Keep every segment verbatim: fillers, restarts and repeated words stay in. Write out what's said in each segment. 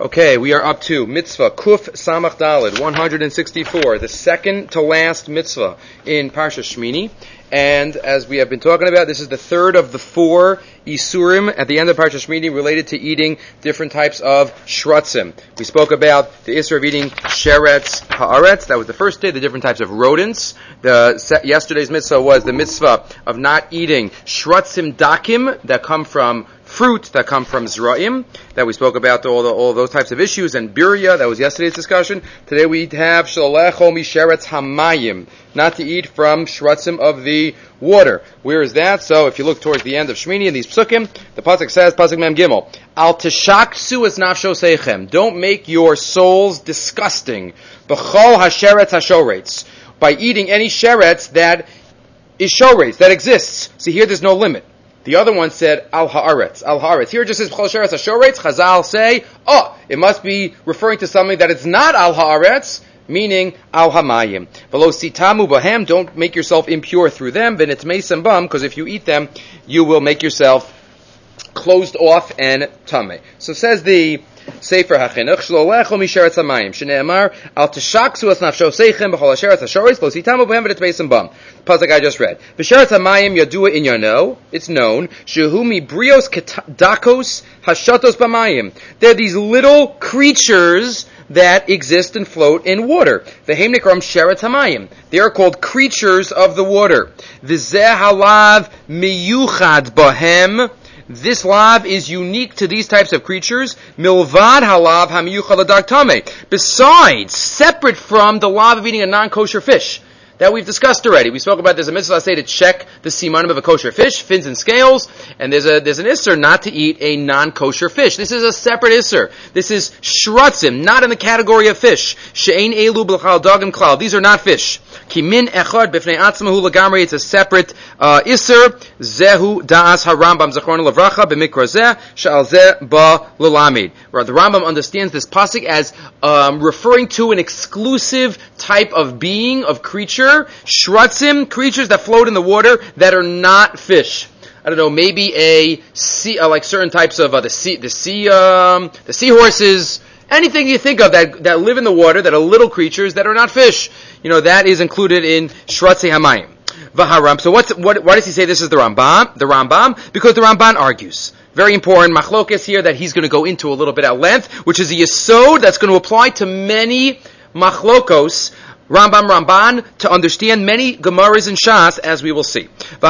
Okay, we are up to Mitzvah Kuf Samach Daled, one hundred sixty-four, the second to last mitzvah in Parsha Shmini. And as we have been talking about, this is the third of the four Isurim at the end of Parsha Shmini related to eating different types of shrutzim. We spoke about the Isur of eating sheretz haaretz. That was the first day, the different types of rodents. The yesterday's mitzvah was the mitzvah of not eating shrutzim dakim that come from fruit, that come from zra'im, that we spoke about all the, all those types of issues, and birya, that was yesterday's discussion. Today we have shalolecho misheretz hamayim, not to eat from shrutzim of the water. Where is that? So if you look towards the end of Shmini in these psukim, the pasuk says, pasuk mem gimel, al teshaksu es nafsho seichem, don't make your souls disgusting, b'chol hasheretz hashoretz, by eating any sheretz that is shoretz, that exists. See, here there's no limit. The other one said, al haaretz, al haaretz. Here it just says, b'chol sheretz hashoretz. Chazal say, oh, it must be referring to something that it's not al haaretz, meaning al hamayim. V'lo sitamu bahem, don't make yourself impure through them, v'nitmei bam, because if you eat them, you will make yourself closed off and tameh. So says the Sefer HaChinuch, shlolecho misheretz hamayim, shene'emar, al teshaksu es nafsho seichem, b'chol hasheretz hashoretz, lo sitamu bahem v'nitmei bam. Pasuk I just read. B'sheretz hamayim yadua inyano, it's known, shehu mi brios dakos hashatos b'mayim. They're these little creatures that exist and float in water. V'hem nikram sheretz hamayim. They are called creatures of the water. V'zeh halav miyuchad bahem. This lav is unique to these types of creatures. Milvad halav hamiyuchad l'dag tameh. Besides, separate from the lav of eating a non-kosher fish that we've discussed already. We spoke about there's a mitzvah say to check the simanim of a kosher fish, fins and scales, and there's a there's an isser not to eat a non-kosher fish. This is a separate isser. This is shrutzim, not in the category of fish. She'ein elu b'chal dagim klal. These are not fish. Ki min echad b'fnei atzmahu lagamri. It's a separate uh, isser. Zehu da'as harambam zachron levracha b'mikra zeh she'al zeh ba l'lamid. The Rambam understands this pasuk as um, referring to an exclusive type of being, of creature, shrutzim, creatures that float in the water that are not fish. I don't know, maybe a sea, uh, like certain types of uh, the sea, the sea, um, the seahorses, anything you think of that that live in the water that are little creatures that are not fish. You know, that is included in shrutzei hamayim. Vaharam. So what's what? Why does he say this is the Rambam? The Rambam, because the Ramban argues. Very important machlokes here that he's going to go into a little bit at length, which is a yesod that's going to apply to many machlokos, Rambam Ramban, to understand many Gemaras and Shas, as we will see. The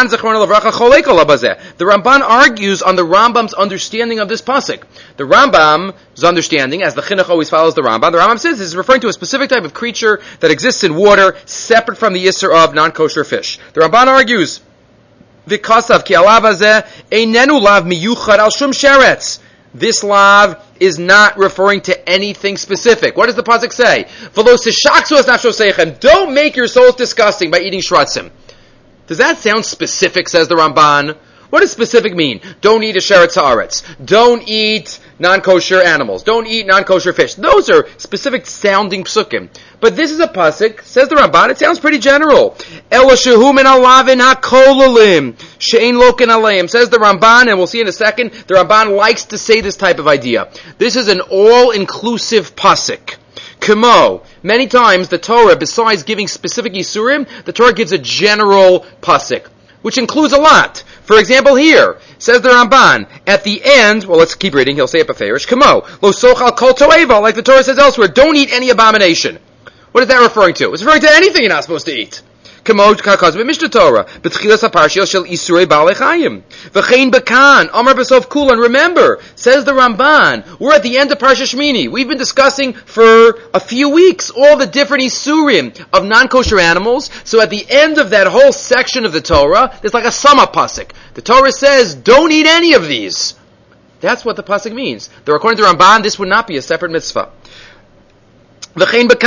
Ramban argues on the Rambam's understanding of this pasuk. The Rambam's understanding, as the Chinuch always follows the Rambam, the Rambam says this is referring to a specific type of creature that exists in water, separate from the Yisr of non-kosher fish. The Ramban argues, V'kasav ki alav hazeh einenu lav miyuchad al shum sheretz. This lav is not referring to anything specific. What does the pasuk say? V'lo seshaksu es nafsho seichem. Don't make your souls disgusting by eating shrutzim. Does that sound specific, says the Ramban? What does specific mean? Don't eat a sheretz haaretz. Don't eat non-kosher animals. Don't eat non-kosher fish. Those are specific sounding psukim. But this is a pasuk, says the Ramban, it sounds pretty general. Ela shehu min alavin hakolalim she'ein loken aleim, says the Ramban, and we'll see in a second, the Ramban likes to say this type of idea. This is an all-inclusive pasuk. Kamo, many times the Torah, besides giving specific Yisurim, the Torah gives a general pasuk, which includes a lot. For example, here, says the Ramban, at the end, well, let's keep reading, he'll say it beferish, Kamo, lo sochal kol toeva, like the Torah says elsewhere, don't eat any abomination. What is that referring to? It's referring to anything you're not supposed to eat. Kamo kakaz b'mishna Torah, b'tchilas haparshiyos shel isurei ba'alei chayim, v'chein bekan, amar b'sof kulan. Remember, says the Ramban, we're at the end of Parsha Shmini. We've been discussing for a few weeks all the different isurim of non-kosher animals. So at the end of that whole section of the Torah, there's like a sum up pasuk. The Torah says, don't eat any of these. That's what the pasuk means. Though according to Ramban, this would not be a separate mitzvah. With all the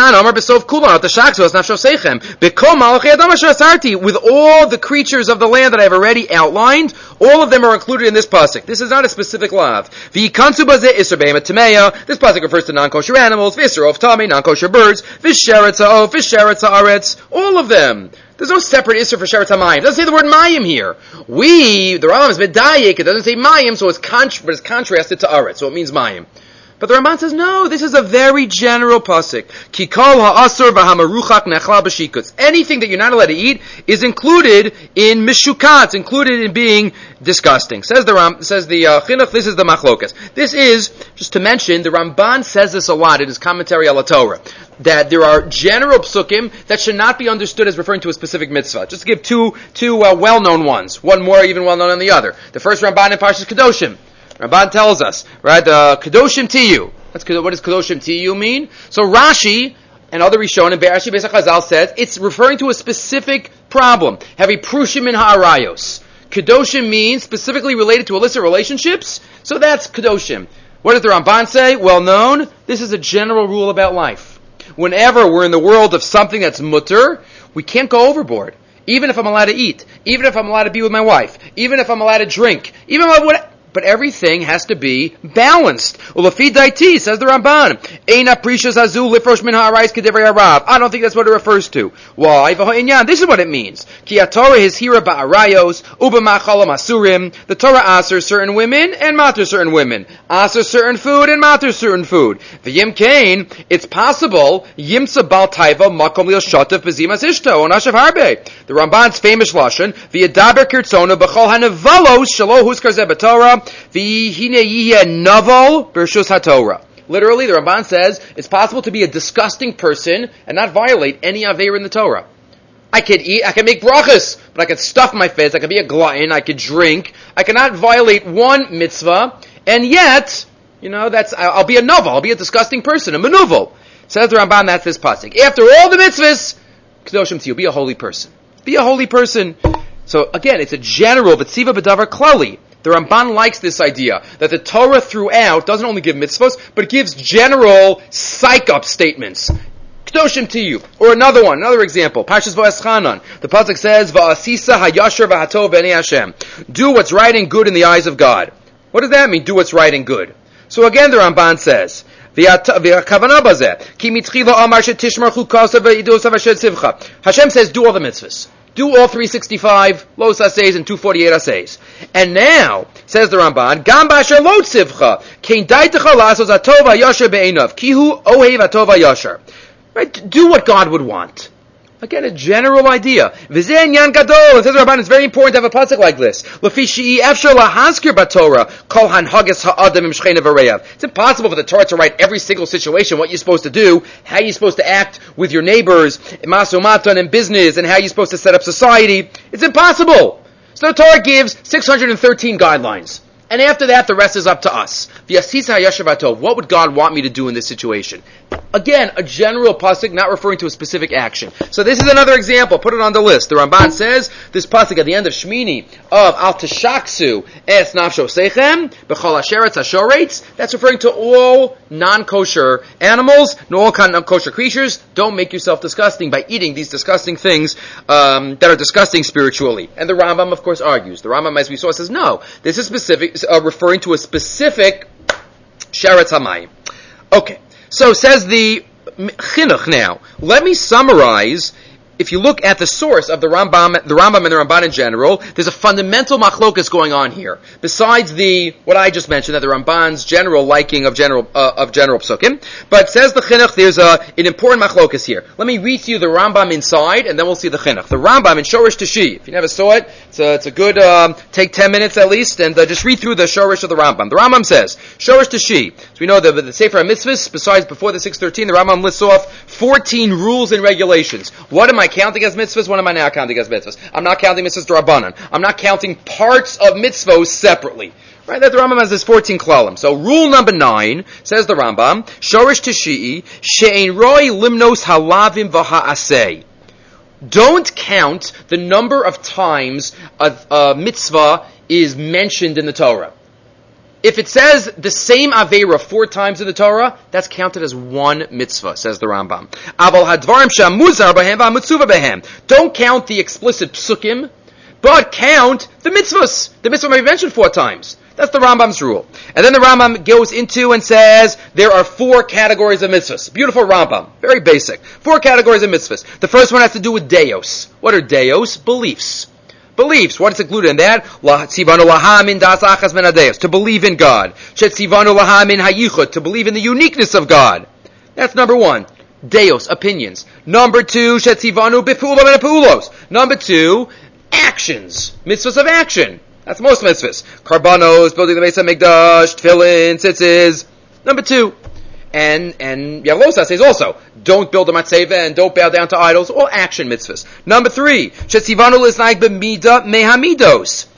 creatures of the land that I have already outlined, all of them are included in this pasuk. This is not a specific lav. This pasuk refers to non-kosher animals, non-kosher birds, all of them. There's no separate isser for sheretz hamayim. It doesn't say the word mayim here. We, the Rambam is medayik, it doesn't say mayim, so it's, contr- but it's contrasted to aretz, so it means mayim. But the Ramban says, no, this is a very general pasuk. Ki kol ha'asur v'hamaruchak nechlal b'shikutz. Anything that you're not allowed to eat is included in mishukat, included in being disgusting. Says the Ram, says the uh, chinuch, this is the machlokas. This is, just to mention, the Ramban says this a lot in his commentary on the Torah, that there are general psukim that should not be understood as referring to a specific mitzvah. Just to give two, two uh, well-known ones. One more even well-known than the other. The first Ramban in Parshas Kedoshim. Ramban tells us, right, the Kedoshim Tiyu. That's, what does Kedoshim Tiyu mean? So Rashi and other Rishonim, Rashi Beis HaChazal says, it's referring to a specific problem. Heavy Prushim in Ha'arayos. Kedoshim means specifically related to illicit relationships, so that's Kedoshim. What does the Ramban say? Well known, this is a general rule about life. Whenever we're in the world of something that's mutter, we can't go overboard. Even if I'm allowed to eat, even if I'm allowed to be with my wife, even if I'm allowed to drink, even if I'm allowed, but everything has to be balanced. Ulafi daiti, says the Ramban. Eina prishas hazu lifrosh min ha'arais kedevrei harav. I don't think that's what it refers to. Why? This is what it means. Ki Torah is hira ba'arayos, uba ma'chalam asurim. The Torah asers certain women and mater certain women. Asers certain food and mater certain food. V'yim kain, it's possible, yimsa bal taiva makom lil shotav bezimas ishto, on ashav harbe. The Ramban's famous lashon, v'yadaber kirtzonu b'chol hanavalos shalo huskar zeh b'Torah, v'hine yihye naval b'rshus haTorah. Literally, the Ramban says it's possible to be a disgusting person and not violate any aveir in the Torah. I could eat, I can make brachas, but I could stuff my face, I could be a glutton, I could drink, I cannot violate one mitzvah, and yet, you know, that's, I'll be a novel, I'll be a disgusting person, a manuvel. Says the Ramban, that's this pasuk. After all the mitzvahs, Kedoshim Tiyu, be a holy person. Be a holy person. So again, it's a general, v'tziva b'davar klali. The Ramban likes this idea that the Torah throughout doesn't only give mitzvahs, but it gives general psych-up statements. Kedoshim Tiyu. Or another one, another example. Parshas Va'eschanan. The pasuk says, Va'asisa hayasher v'hatov b'nei Hashem. Do what's right and good in the eyes of God. What does that mean, do what's right and good? So again, the Ramban says, Hashem says, do all the mitzvahs. Do all three sixty-five, los assays, and two forty-eight assays. And now, says the Ramban, Gam b'asher lo tzivcha, kein daitecha lasos atov hayasher be'einav, kihu ohev atov hayasher. Right? Do what God would want. Again, a general idea. V'zeh inyan gadol. And says the Ramban, it's very important to have a pasuk like this. L'fi she'i efshar lahaskir b'Torah, kol hanhagas ha'adam im shcheina v'reyav. It's impossible for the Torah to write every single situation, what you're supposed to do, how you're supposed to act with your neighbors, masu matan in business, and how you're supposed to set up society. It's impossible. So the Torah gives six hundred thirteen guidelines. And after that, the rest is up to us. What would God want me to do in this situation? Again, a general pasuk, not referring to a specific action. So this is another example. Put it on the list. The Ramban says this pasuk at the end of Shmini of Al Tashaksu Es Nafsho Sechem B'chol Asheretz Hashoretz. That's referring to all non-kosher animals, no all non-kosher creatures. Don't make yourself disgusting by eating these disgusting things um, that are disgusting spiritually. And the Rambam, of course, argues. The Rambam, as we saw, says no. This is specific. Uh, referring to a specific Sheretz HaMayim. Okay, so says the Chinuch now. Let me summarize. If you look at the source of the Rambam, the Rambam and the Ramban in general, there's a fundamental machlokas going on here. Besides the what I just mentioned, that the Ramban's general liking of general uh, of general psukim, but says the Chinuch, there's a, an important machlokas here. Let me read to you the Rambam inside, and then we'll see the Chinuch. The Rambam in Shorish Tashi. If you never saw it, it's a, it's a good um, take ten minutes at least, and uh, just read through the Shorish of the Rambam. The Rambam says Shorish Tashi. So we know the the Sefer HaMitzvahs. Besides before the six thirteen, the Rambam lists off fourteen rules and regulations. What am I counting as mitzvahs? What am I not counting as mitzvahs? I'm not counting mitzvahs d'Rabbanan. I'm not counting parts of mitzvahs separately. Right? That the Rambam has this fourteen klalim. So rule number nine, says the Rambam, Shorish Tashii, She'ein roi limnos halavim v'ha'aseh. Don't count the number of times a, a mitzvah is mentioned in the Torah. If it says the same Aveira four times in the Torah, that's counted as one mitzvah, says the Rambam. Aval hadvarim she'amuzar b'hem v'amutzuva b'hem. Don't count the explicit psukim, but count the mitzvahs. The mitzvah may be mentioned four times. That's the Rambam's rule. And then the Rambam goes into and says there are four categories of mitzvahs. Beautiful Rambam. Very basic. Four categories of mitzvahs. The first one has to do with deos. What are deos? Beliefs. Beliefs. What is included in that? To believe in God. To believe in the uniqueness of God. That's number one. Deos, opinions. Number two, Number two, actions. Mitzvahs of action. That's most mitzvahs. Karbanos, building the Beis HaMikdash, tefillin, tzitzis. Number two. And and Yalosa says also, don't build a matzeva and don't bow down to idols. All action mitzvahs. Number three, shetzivanu l'snaik b'mida mehamidos,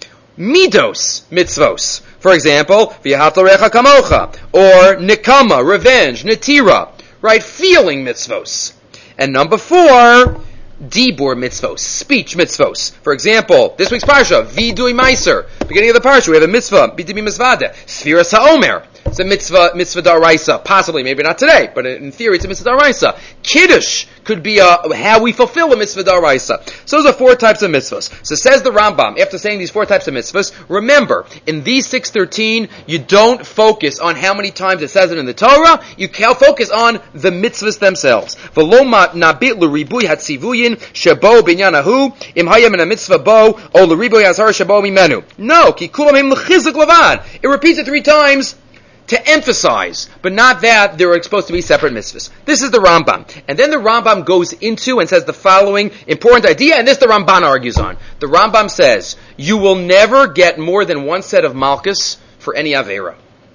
midos mitzvos. For example, v'yahavta recha kamocha, or nikama, revenge, netira, right? Feeling mitzvos. And number four, dibur mitzvos, speech mitzvos. For example, this week's parsha, vidui meiser, beginning of the parsha, we have a mitzvah, b'dimi mizvada, sfiras ha'omer. It's a mitzvah, mitzvah daraisa. Possibly, maybe not today, but in theory, it's a mitzvah daraisa. Kiddush could be a, how we fulfill a mitzvah daraisa. So those are four types of mitzvahs. So says the Rambam, after saying these four types of mitzvahs, remember, in these six thirteen, you don't focus on how many times it says it in the Torah, you can focus on the mitzvahs themselves. V'lo nabit l'ribui hatzivuyin shebo binyanahu im hayam in a mitzvah bo o l'ribui hazar shebo mimenu. No, ki kulam him l'chizik levad. It repeats it three times to emphasize, but not that they were supposed to be separate mitzvahs. This is the Rambam. And then the Rambam goes into and says the following important idea, and this the Ramban argues on. The Rambam says, you will never get more than one set of malchus for any Aveira.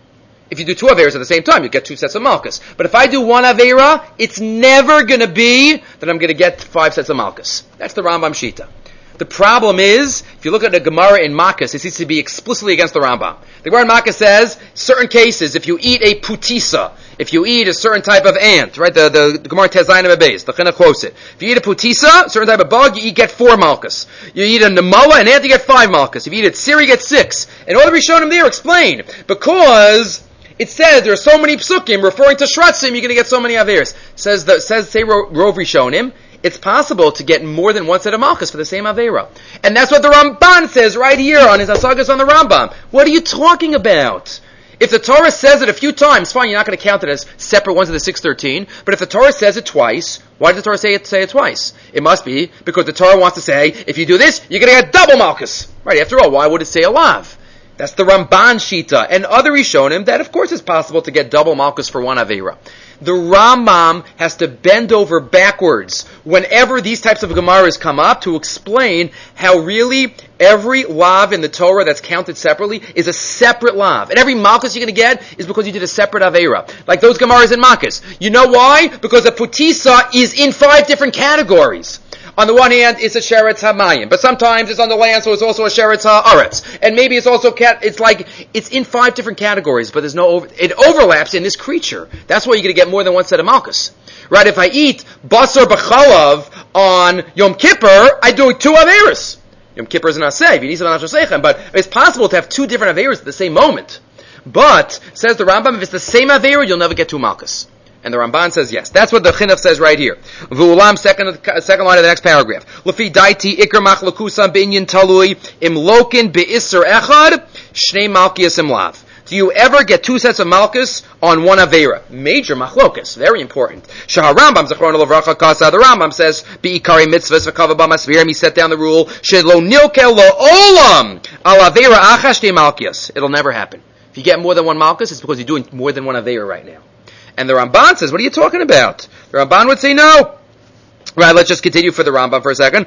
If you do two Aveiras at the same time, you get two sets of malchus. But if I do one Aveira, it's never going to be that I'm going to get five sets of malchus. That's the Rambam Shita. The problem is, if you look at the Gemara in Makkas, it seems to be explicitly against the Rambam. The Gemara in Makkas says, certain cases, if you eat a putisa, if you eat a certain type of ant, right, the, the, the Gemara Tezayin Abayis, the Chinuch quotes it. If you eat a putisa, certain type of bug, you eat, get four malchus. You eat a nemala, an ant, you get five malchus. If you eat a tsiri, you get six. And all the Rishonim there explain, because it says there are so many psukim referring to shratzim, you're going to get so many averis. Says the, says, say Rov Rishonim, it's possible to get more than one set of malchus for the same Aveira. And that's what the Ramban says right here on his Asagas on the Rambam. What are you talking about? If the Torah says it a few times, fine, you're not going to count it as separate ones of the six thirteen. But if the Torah says it twice, why did the Torah say it, say it twice? It must be because the Torah wants to say, if you do this, you're going to get double malchus. Right, after all, why would it say a lav? That's the Ramban Shita. And other Rishonim, that of course is possible to get double malchus for one Aveira. The Rambam has to bend over backwards whenever these types of Gemaras come up to explain how really every lav in the Torah that's counted separately is a separate lav. And every malchus you're going to get is because you did a separate Aveira. Like those Gemaras in Makkas. You know why? Because a putisa is in five different categories. On the one hand, it's a sheretz hamayim, but sometimes it's on the land, so it's also a sheretz haaretz, and maybe it's also cat. It's like it's in five different categories, but there's no over, it overlaps in this creature. That's why you're going to get more than one set of malchus, right? If I eat basar b'chalav on Yom Kippur, I do two averis. Yom Kippur is not safe. You need some anashosechem, but it's possible to have two different averis at the same moment. But says the Rambam, if it's the same aveira, you'll never get two malchus. And the Ramban says yes. That's what the Chinuch says right here. V'ulam, second, second line of the next paragraph. L'fi daiti ikar machlekusan b'inyan talui imlokin be'isser echad shnei malchus imlav. Do you ever get two sets of malchus on one aveira? Major machlokus, very important. Shah Rambam zechron l'vracha kasa. The Rambam says be'ikari mitzvahs v'kava b'masvirim. He set down the rule shelo nilkel lo'olam al aveira achas shnei malchus. It'll never happen. If you get more than one malchus, it's because you're doing more than one aveira right now. And the Ramban says, what are you talking about? The Ramban would say no. Right, let's just continue for the Rambam for a second.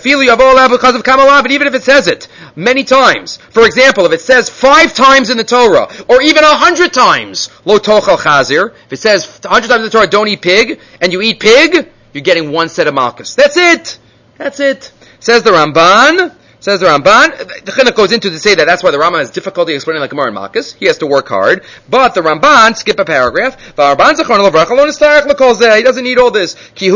Because of Kamalav, and even if it says it many times, for example, if it says five times in the Torah, or even a hundred times, lo tochal chazir, if it says a hundred times in the Torah, don't eat pig, and you eat pig, you're getting one set of malchus. That's it. That's it. Says the Ramban. Says the Ramban, the Chinuch goes into to say that that's why the Rambam has difficulty explaining like Gemara and Malchus. He has to work hard. But the Ramban, skip a paragraph, he doesn't need all this.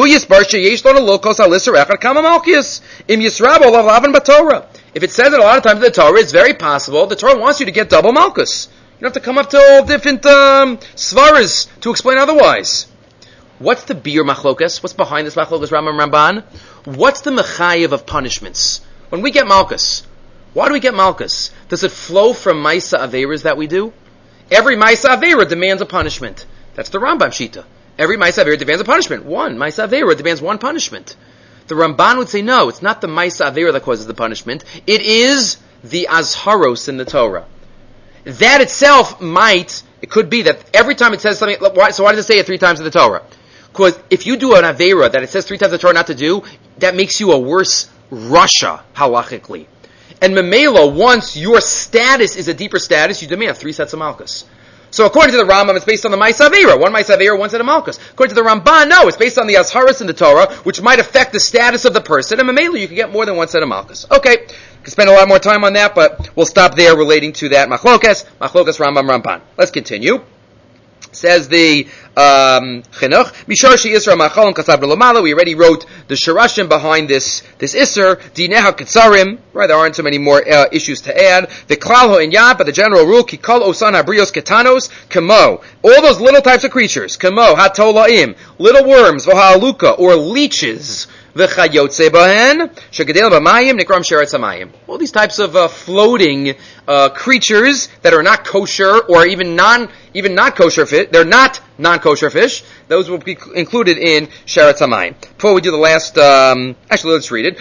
If it says it a lot of times in the Torah, it's very possible the Torah wants you to get double Malchus. You don't have to come up to all different um, svaras to explain otherwise. What's the beer machlokas? What's behind this machlokas, Rambam Ramban? What's the mechayev of punishments? When we get malchus, why do we get malchus? Does it flow from Maisa Aveiras that we do? Every Maisa Aveira demands a punishment. That's the Rambam Shita. Every Maisa Aveira demands a punishment. One Maisa Aveira demands one punishment. The Ramban would say, no, it's not the Maisa Avera that causes the punishment. It is the Azharos in the Torah. That itself might, it could be that every time it says something, so why does it say it three times in the Torah? Because if you do an Avera that it says three times in the Torah not to do, that makes you a worse Rasha, halachically. And Memela, once your status is a deeper status, you demand three sets of Malchus. So according to the Rambam, it's based on the Maisa Avera. One Maisa Avera, one set of Malchus. According to the Ramban, no, it's based on the Azharos in the Torah, which might affect the status of the person. And Memela, you can get more than one set of Malchus. Okay, we can spend a lot more time on that, but we'll stop there relating to that Machlokas, Machlokas Rambam Ramban. Let's continue. Says the um, Chinuch, Mishar she Isra Machalim Kasav L'Lomala. We already wrote the Shirashim behind this this Isser. Dineha Ketzarim. Right, there aren't so many more uh, issues to add. The Klal Ho'inyad, but the general rule, Kikol Osan Habrios Ketanos Kamo. All those little types of creatures, Kamo Hatolaim, little worms, V'Ha'aluka, or leeches. V'chayotze bahen, shegadel b'mayim, nikram sheretz hamayim. All these types of uh, floating uh, creatures that are not kosher or even non, even not kosher fish. They're not non-kosher fish. Those will be included in sheretz hamayim. Before we do the last, um, actually let's read it.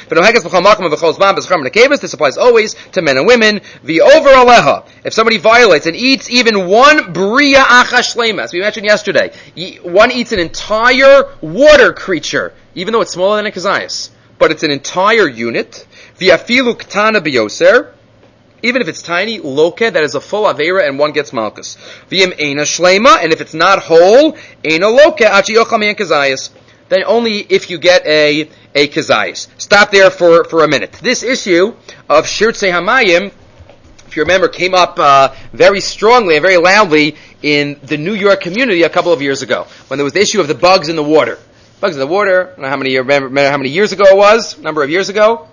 This applies always to men and women. V'over aleha. If somebody violates and eats even one bria acha shlema, as we mentioned yesterday, one eats an entire water creature, even though it's smaller than a kazayas, but it's an entire unit. V'afilu ktana biyoser, even if it's tiny, loke, that is a full avera, and one gets malchus. V'im eina shlema, and if it's not whole, eina loke achi yochal me'en kazayas. Then only if you get a a kazayas. Stop there for for a minute. This issue of shirtzei hamayim, if you remember, came up uh, very strongly and very loudly in the New York community a couple of years ago, when there was the issue of the bugs in the water. Bugs in the water. I don't know how many, remember how many years ago it was. Number of years ago.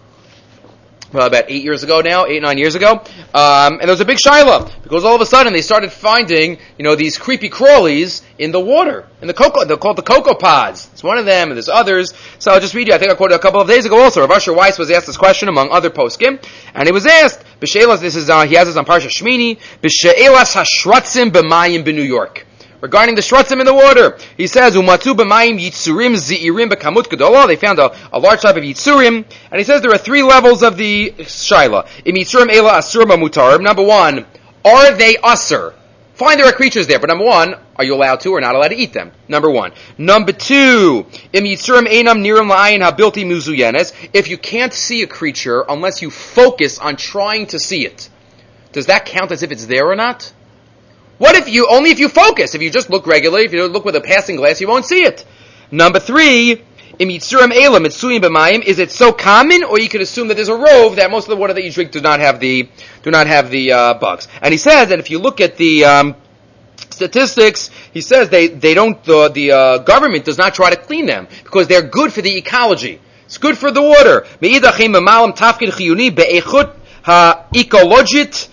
Well, about eight years ago now, eight, nine years ago. Um, and there was a big shiloh, because all of a sudden they started finding, you know, these creepy crawlies in the water, in the cocoa, they're called the cocoa pods. It's one of them, and there's others. So I'll just read you, I think I quoted a couple of days ago also. Rav Asher Weiss was asked this question among other poskim, and he was asked, B'she'elas, this is, uh, he has this on Parsha Shmini, B'she'elas hashratzim b'mayim b'New York. Regarding the shratzim in the water, he says, "Umatzu b'mayim yitzurim zi'irim b'kamut gedolah." They found a, a large type of yitzurim, and he says there are three levels of the shaila. Im yitzurim ela asur mutarim. Number one, are they asur? Fine, there are creatures there, but number one, are you allowed to or not allowed to eat them? Number one. Number two, im yitzurim einam nirim la'ayin habilti muzuyenes. If you can't see a creature unless you focus on trying to see it, does that count as if it's there or not? What if you, only if you focus, if you just look regularly, if you look with a passing glass, you won't see it. Number three, im yitzurim ela mitzuyim b'mayim, is it so common, or you could assume that there's a rove that most of the water that you drink do not have the, do not have the, uh, bugs. And he says that if you look at the, um, statistics, he says they, they don't, the, the, uh, government does not try to clean them, because they're good for the ecology. It's good for the water. Me'idachim b'malam tafkid chiyuni be'echut ha'ekologit,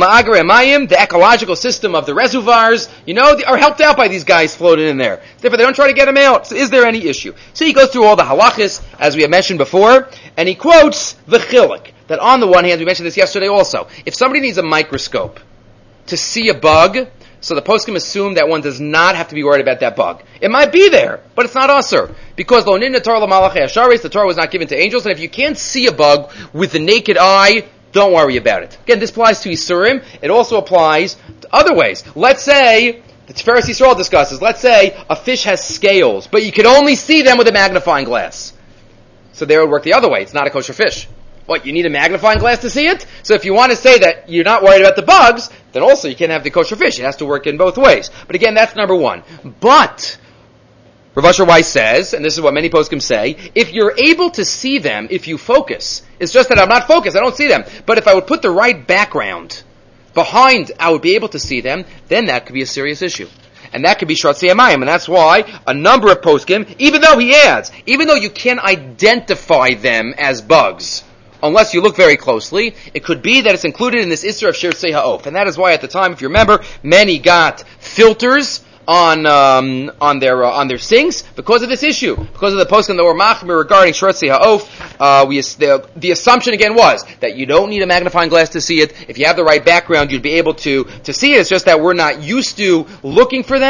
the ecological system of the reservoirs, you know, are helped out by these guys floating in there. Therefore, they don't try to get them out. So is there any issue? So he goes through all the halachas, as we have mentioned before, and he quotes the chilik, that on the one hand, we mentioned this yesterday also, if somebody needs a microscope to see a bug, so the poskim assume that one does not have to be worried about that bug. It might be there, but it's not asur, because lo nin Torah l'malachei hasharis, the Torah was not given to angels, and if you can't see a bug with the naked eye, don't worry about it. Again, this applies to Yisurim. It also applies to other ways. Let's say, the Tiferes Yisrael discusses, let's say a fish has scales, but you can only see them with a magnifying glass. So there it would work the other way. It's not a kosher fish. What, you need a magnifying glass to see it? So if you want to say that you're not worried about the bugs, then also you can't have the kosher fish. It has to work in both ways. But again, that's number one. But Rav Asher Weiss says, and this is what many poskim say, if you're able to see them, if you focus, it's just that I'm not focused, I don't see them, but if I would put the right background behind, I would be able to see them, then that could be a serious issue. And that could be shratzei hamayim, and that's why a number of poskim, even though he adds, even though you can't identify them as bugs, unless you look very closely, it could be that it's included in this Isser of shirtzei ha'of. And that is why at the time, if you remember, many got filters on um, on their uh, on their sinks because of this issue, because of the poskim that were machmir regarding shirtzei ha'of. Uh, we the, the assumption again was that you don't need a magnifying glass to see it. If you have the right background, you'd be able to to see it. It's just that we're not used to looking for them.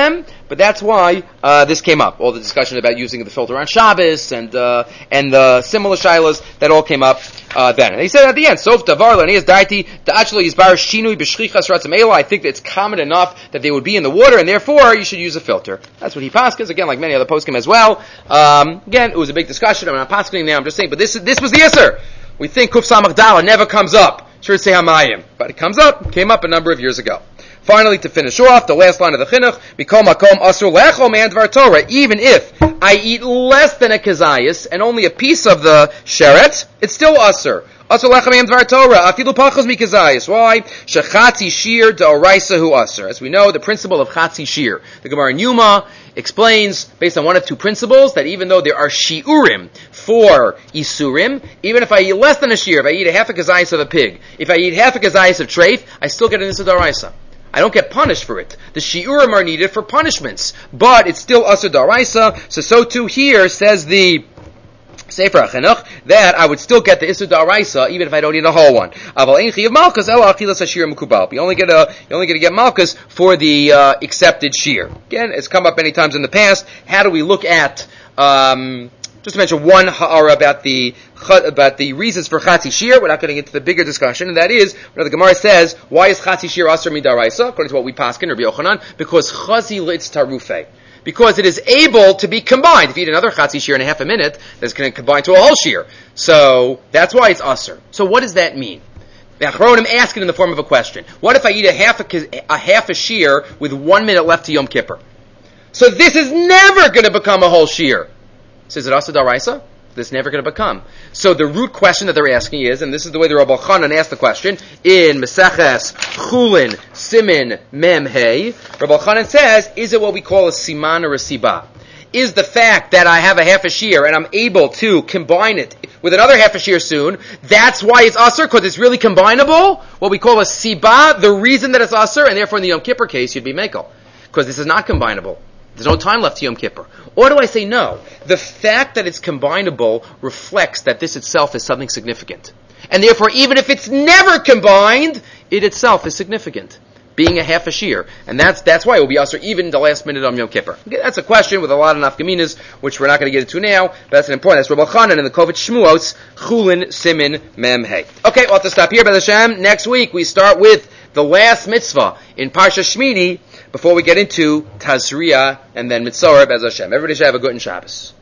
but that's why uh, this came up. All the discussion about using the filter on Shabbos and uh, and the similar shilas that all came up uh, then. And he said at the end, Sof davar l'anias daiti ta'achlo yizbar shinui b'shchichas ratzim eila. I think that it's common enough that they would be in the water, and therefore you should use a filter. That's what he paskins, again, like many other poskim as well. Um, again, it was a big discussion. I'm not paskining now, I'm just saying, but this this was the answer. We think Kuf Samach Dala never comes up. Sure say Hamayim. But it comes up, came up a number of years ago. Finally, to finish off, the last line of the chinuch, Mikol Makom Asur Lechol Man Dvar Torah. Even if I eat less than a kazayas and only a piece of the sheret, it's still Asur. Asur Lechem Man Dvar Torah. Afilu Pachos Mi Kazayas. Why? Shechatzi Shir D'Oraisa Hu Asur. As we know, the principle of Chatzi Shir. The Gemara in Yuma explains, based on one of two principles, that even though there are shiurim for isurim, even if I eat less than a shir, if I eat a half a kazayas of a pig, if I eat half a kazayas of treif, I still get an issur d'oraisa. I don't get punished for it. The shiurim are needed for punishments, but it's still issur d'oraisa. So, so too here says the Sefer HaChinuch that I would still get the issur d'oraisa even if I don't eat a whole one. Aval ein chiyav malchus ela achilas hashir mekubal. You only get a, you only get to get malchus for the uh, accepted shir. Again, it's come up many times in the past. How do we look at? Um, just to mention one ha'ara about the about the reasons for chatzi shir. We're not getting into the bigger discussion, and that is, where the Gemara says, why is chatzi shir asur midaraisa? According to what we paskin, Rabbi Yochanan, because chazi litz tarufei. Because it is able to be combined. If you eat another chatzi shir in a half a minute, that's going to combine to a whole shir. So, that's why it's asur. So what does that mean? The Achronim ask it in the form of a question. What if I eat a half a, a half a shir with one minute left to Yom Kippur? So this is never going to become a whole shir. So is it asur d'oraisa? This is never going to become. So the root question that they're asking is, and this is the way the Rabbi Chanan asked the question, in Meseches Chulin Simin Mem Hey, Rabbi Chanan says, is it what we call a siman or a siba? Is the fact that I have a half a shear and I'm able to combine it with another half a shear soon, that's why it's asur, because it's really combinable? What we call a siba, the reason that it's asur, and therefore in the Yom Kippur case you'd be mekel, because this is not combinable. There's no time left to Yom Kippur. Or do I say no? The fact that it's combinable reflects that this itself is something significant. And therefore, even if it's never combined, it itself is significant, being a half a shear. And that's that's why it will be asur even in the last minute of Yom Kippur. Okay, that's a question with a lot of nafkaminas, which we're not going to get into now, but that's an important. That's Rabbi Chanan in the Kovach Shmuos, Chulin Simin Mem Hey. Okay, we'll have to stop here, B'ez Hashem. Next week, we start with the last mitzvah in Parsha Shmini, before we get into Tazria and then Mitzorah, B'ez Hashem. Everybody should have a good Shabbos.